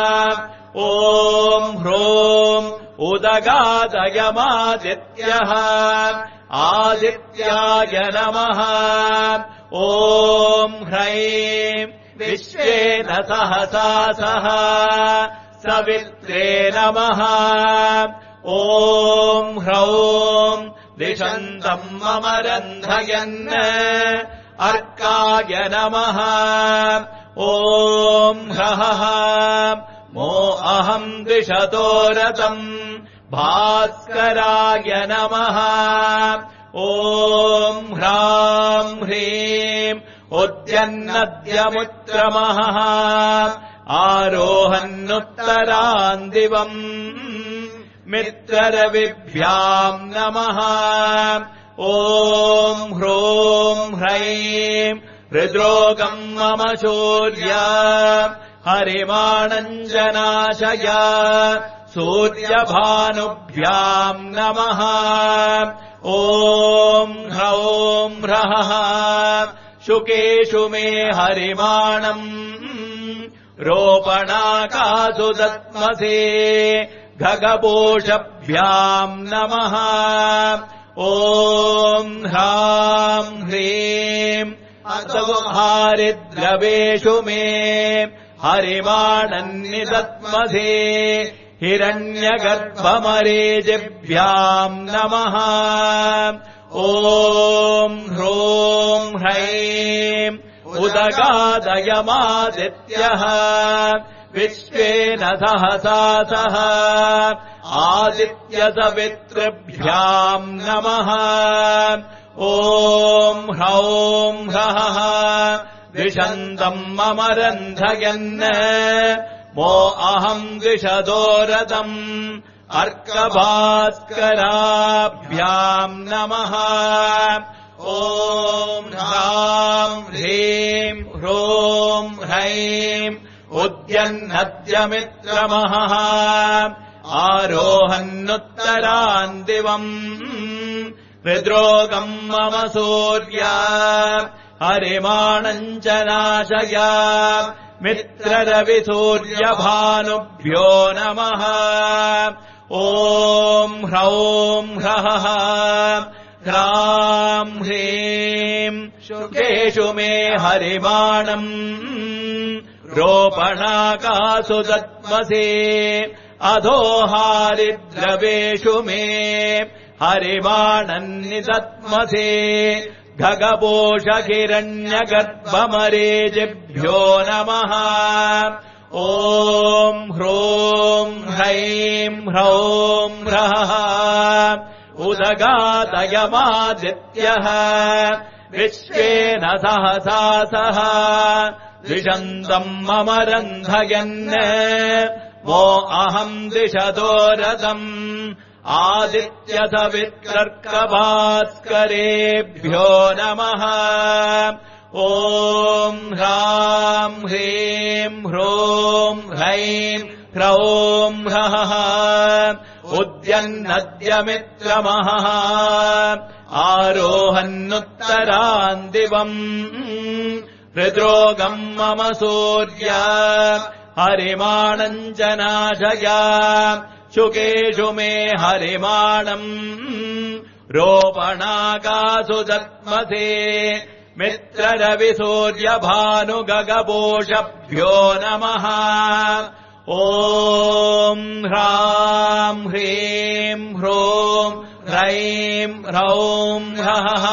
ॐ ह्रूम् उदगादयमादित्यः आदित्याय नमः ॐ ह्रैम् विश्वेन सहसा सह सवित्रे नमः ॐ ह्रौम् दिशन्तम् मम रन्धयन् अर्काय नमः ॐ ह्रः मो अहम् द्विषतो रतम् भास्कराय नमः ॐ ह्राम् ह्रीम् उद्यन्नद्यमुत्रमहः आरोहन्नुत्तरान्दिवम् मित्ररविभ्याम् नमः ॐ ह्रूम् ह्रैम् हृद्रोगम् मम सूर्य हरिमाणञ्जनाशय सूर्यभानुभ्याम् नमः ॐ ह्रौम् ह्रः शुकेषु मे हरिमाणम् रोपणाकासु दत्मसे घगपोषभ्याम् नमः ॐ ह्राम् ह्रीम् अधोहारिद्रवेषु मे हरिमाणन्निदत्मसे हिरण्यगर्भमरीचिभ्याम् नमः ॐ ह्रों ह्रैं उदगादयमादित्यः विश्वेन सहसा सह आदित्यसवितृभ्याम् नमः ॐ ह्रौं ह्रः द्विषन्तम् अमरन्धयन् मो अहम् द्विषदोरदम् अर्कभास्कराभ्याम् नमः ॐ ह्रां ह्रीं ह्रों ह्रैं उद्यन्नद्यमित्रमहः आरोहन्नुत्तरान् दिवम् हृद्रोगम् मम सूर्य हरिमाणम् च नाशय मित्ररविसूर्यभानुभ्यो नमः ॐ ह्रौं ह्रः ह्रां ह्रीं शुकेषु मे हरिमाणम् रोपणाकासु दत्मसे अधोहारिद्रवेषु मे हरिमाणन्निदत्मसे खगपोषहिरण्यगर्भमरीचिभ्यो नमः ॐ ह्रों ह्रैं ह्रौं ह्रः उदगादयमादित्यः विश्वेन सहसा सह द्विषन्तम् अमरन्धयन् मो अहम् दिशदोरदम् आदित्यसवितर्कभास्करेभ्यो नमः ॐ ह्रां ह्रीं ह्रों ह्रैं ह्रौं ह्रः उद्यन्नद्यमित्रमहः आरोहन्नुत्तरान् दिवम् हृद्रोगम् मम सूर्य हरिमाणम् च नाशय शुकेषु मे हरिमाणम् रोपणाकासु दत्मसे मित्ररविसूर्यभानुगगपोषभ्यो नमः ॐ ह्रां ह्रीं ह्रों ह्रैं ह्रौं ह्रः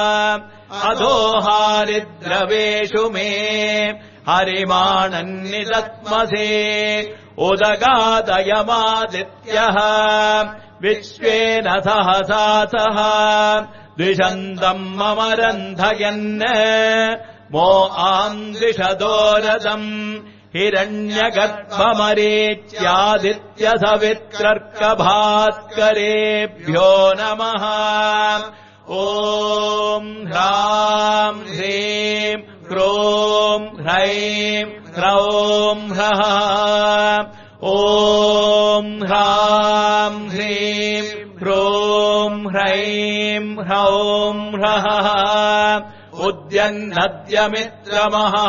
अधोहारिद्रवेषु मे हरिमाणन्निदत्मसे उदगादयमादित्यः विश्वेन सहसा सह द्विषन्तम् अमरन्धयन् मो अहम् द्विषदोरदम् हिरण्यगर्भमरीच्यादित्यसवितर्कभास्करेभ्यो नमः ॐ ह्रां ह्रीं ह्रों ह्रैं ह्रौं ह्रः ॐ ह्रां ह्रीं ह्रों ह्रैं ह्रौं ह्रः उद्यन्नद्यमित्रमहः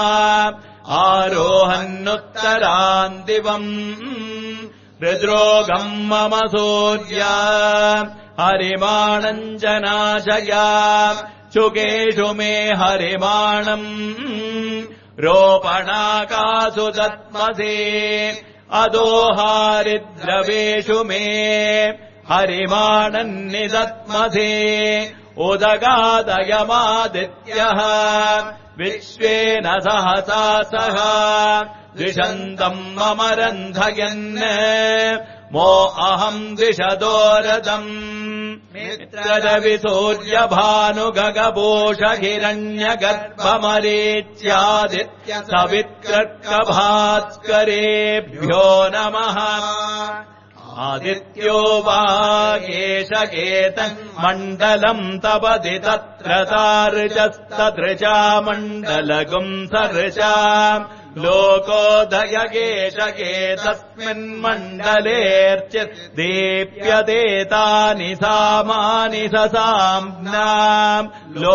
आरोहन्नुत्तरान् दिवम् हृद्रोगम् मम सूर्य हरिमाणम् च नाशय शुकेषु मे हरिमाणम् रोपणाकासु दत्मसे अधोहारिद्रवेषु मे हरिमाणन्निदत्मसे उदगादयमादित्यः विश्वेन सहसा सह द्विषन्तम् अमरन्धयन् मो अहम् द्विषदोरदम् मित्ररविसूर्यभानुगगपोषहिरण्यगर्भमरीच्यादित्यसवितर्कभास्करेभ्यो नमः आदित्यो वा एष एतन् मण्डलम् तपति तत्र तार्चस्तदृचा मण्डलगुम् सर्चा लोकोदयगेशकेतस्मिन्मण्डलेऽर्चित् दीप्यते तानि सामानि ससाम्नाम्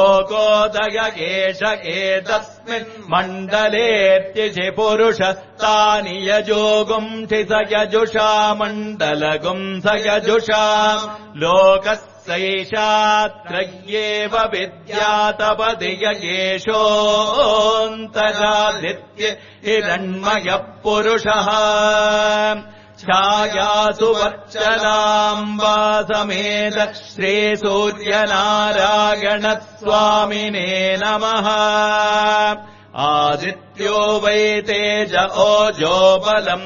लोकोदयगेशकेतस्मिन्मण्डलेऽर्चिषि पुरुषस्तानि यजोगुंसि स यजुषा मण्डलगुं स यजुषा लोकस्य सैषात्रय्येव विद्यातपदिययेषोऽन्तरादित्य हिरण्मयः पुरुषः छायासु वर्चलाम्बा समेत श्रीसूर्यनारायणस्वामिने नमः आदित्यो वै तेज ओजो बलम्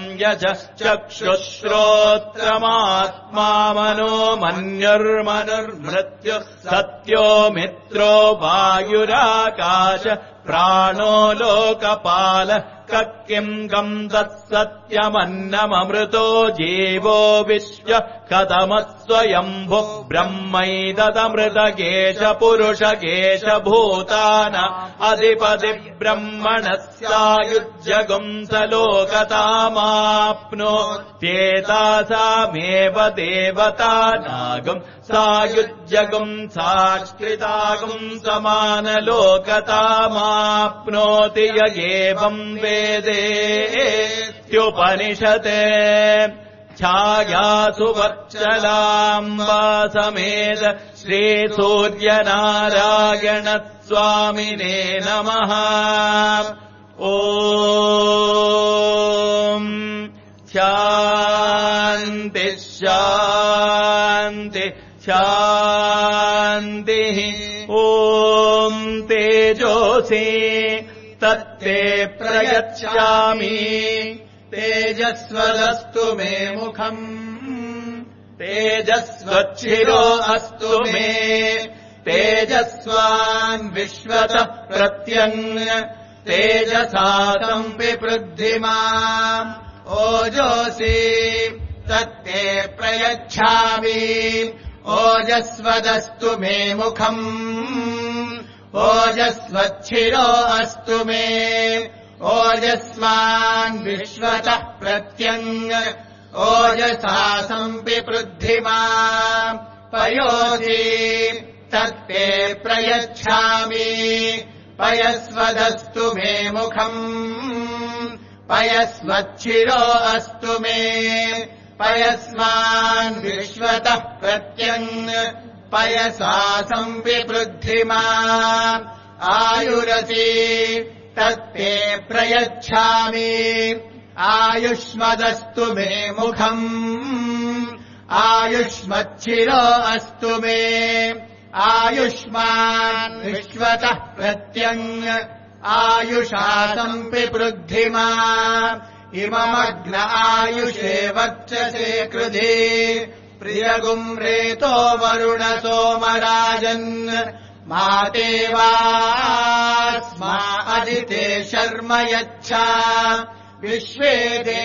यजश्चक्षुश्रोत्रमात्मा मनो मन्युर्मनुर्मृत्युः सत्यो मित्रो वायुराकाश प्राणो लोकपाल किम् गम् तत्सत्यमन्नममृतो जीवो विश्व कथमस्वयम्भुः ब्रह्मैददमृतकेश पुरुषकेश भूतान अधिपति ब्रह्मणस्यायुज्यगुम् स लोकतामाप्नोत्येतासामेव देवतानागम् सायुज्यगुम् साष्कृतागुम् समानलोकतामाप्नोति य एवम् वेदेत्युपनिषते छायासु वर्चलाम्बा समेत श्रीसूर्यनारायणस्वामिने नमः ॐ शान्ति शान्ति शान्तिः ॐ तेजोसि तत्ते प्रयच्छामि तेजस्वदस्तु मे मुखम् तेजस्वच्छिरो अस्तु मे तेजस्वान् विश्वतः प्रत्यङ् तेजसा सम्पिपृद्धि माम् ओजोऽसि तत्ते प्रयच्छामि ओजस्वदस्तु मे मुखम् ओजस्वच्छिरो अस्तु मे ओजस्वान् विश्वतः प्रत्यङ् ओजसा सम्पिपृद्धि माम् पयोसि तत्ते प्रयच्छामि पयस्वदस्तु मे मुखम् पयस्वच्छिरो अस्तु मे पयस्वान् विश्वतः प्रत्यङ् पयसा सम्पिपृद्धि माम् आयुरसि तत्ते प्रयच्छामि आयुष्मदस्तु मे मुखम् आयुष्मच्छिरो अस्तु मे आयुष्मान् विश्वतः प्रत्यङ् आयुषा सम्पिपृद्धि माम् इममग्न आयुषे वक्षसे कृधि प्रियगुम् रेतो वरुण सोमराजन् माते वास्मा अदिते शर्म यच्छा विश्वे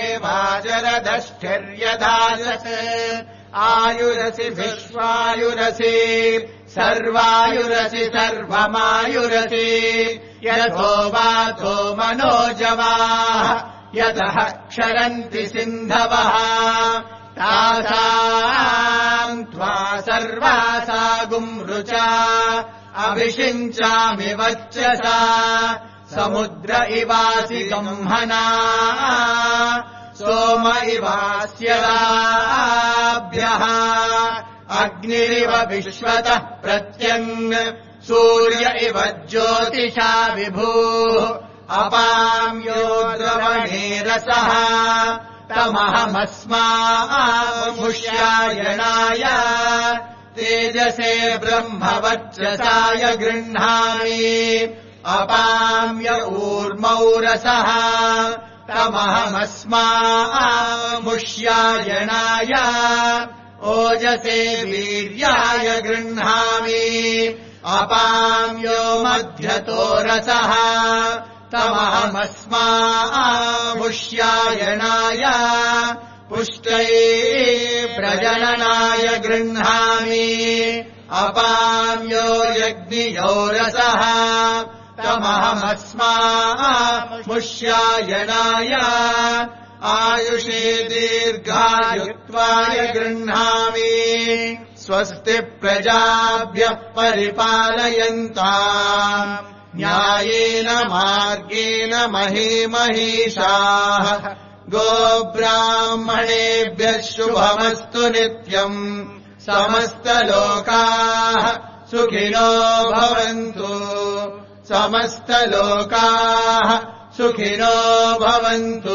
देवाजरदष्टिर्यधासत् आयुरसि विश्वायुरसि सर्वायुरसि सर्वमायुरसि यथो वातो मनोजवाः यतः क्षरन्ति सिन्धवः तासाम् त्वा सर्वासागुम् रुचा अभिषिञ्चामि वच्चसा समुद्र इवासि गम्हना सोम इवास्य लाभ्यः अग्निरिव विश्वतः प्रत्यङ् सूर्य इव ज्योतिषा विभुः अपाम्यो द्रवणे रसः तमहमस्मामुष्यायणाय तेजसे ब्रह्मवच्चसाय गृह्णामि अपाम्य ऊर्मौ रसः तमहमस्मामुष्यायणाय ओजसे वीर्याय गृह्णामि अपाम्यो मध्यतो रसः तमहमस्मामुष्यायणाय पुष्टये प्रजननाय गृह्णामि अपाम्यो यज्ञियो रसः तमहमस्मामुष्यायणाय आयुषे दीर्घायुत्वाय गृह्णामि स्वस्ति प्रजाभ्यः परिपालयन्ताम् न्यायेन मार्गेण महीमहीषाः गोब्राह्मणेभ्यः शुभमस्तु नित्यम् समस्तलोकाः सुखिनो भवन्तु समस्तलोकाः सुखिनो भवन्तु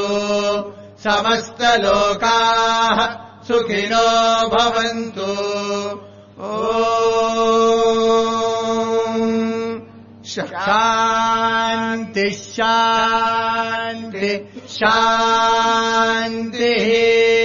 समस्तलोकाः सुखिनो भवन्तु ॐ शान्ति शान्ति शान्तिः